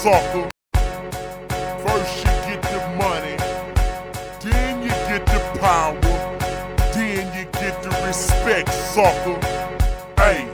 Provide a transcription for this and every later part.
sucker. First you get the money, then you get the power, then you get the respect, sucker. Hey,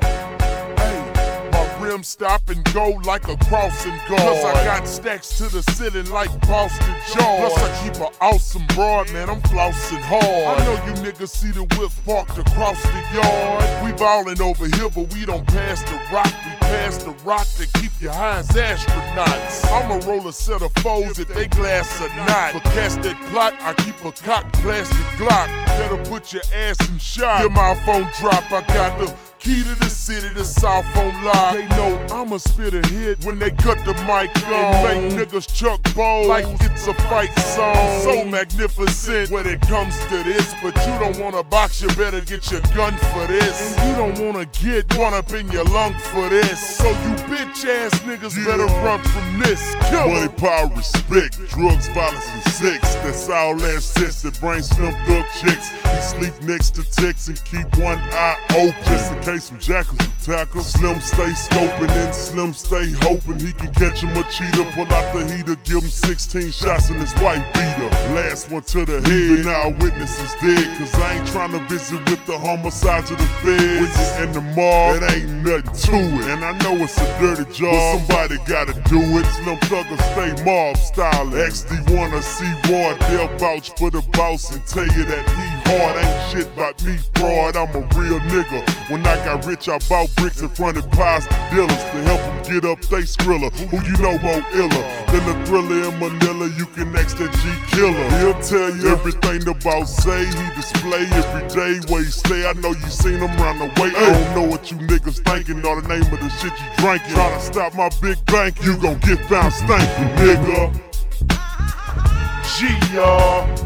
my rim stop and go like a crossing guard. Cause I got stacks to the ceiling like Boston George. Plus I keep an awesome broad, man, I'm flossing hard. I know you niggas see the whip parked across the yard. We ballin' over here, but we don't pass the rock. We pass the rock to keep you high as astronauts. I'ma roll a set of foes if they glass or not. For catch that plot, I keep a cocked plastic Glock. Better put your ass in shot. Your mouth phone drop, I got the key to the city, the South on lock. They know I'ma spit a hit when they cut the mic on. Make niggas chuck balls like it's a fight song. So magnificent when it comes to this, but you don't wanna box, you better get your gun for this. And you don't wanna get one up in your lung for this. So you bitch ass niggas better run from this. Kill money, power, respect, drugs, violence, and sex. That's all that sense that bring Slim Thug chicks. He sleep next to Tex and keep one eye open just in case some jackals attack him. Slim stay scoping and Slim stay hoping he can catch him a cheater. Pull out the heater, give him 16 shots in his white beater. Last one to the head, now witness is dead. Cause I ain't trying to visit with the homicides of the feds and the mob. It ain't nothing to it, and I know it's a dirty job, but somebody gotta do it. Slim Thugger stay mob style. XD wanna see Ward, they'll vouch for the boss and tell you that he hard. Ain't shit about me fraud, I'm a real nigga. When I got rich, I bought bricks and fronted pies to dealers to help them get up they skrilla. Who you know more iller than the Thriller in Manila? You can ask that G Killer. He'll tell you everything the boss say. He display every day where he stay. I know you seen him round the way. I don't know what you niggas thinking or the name of the shit you drinking. Tryna stop my big bank, you gon' get found stinking, nigga. G, y'all.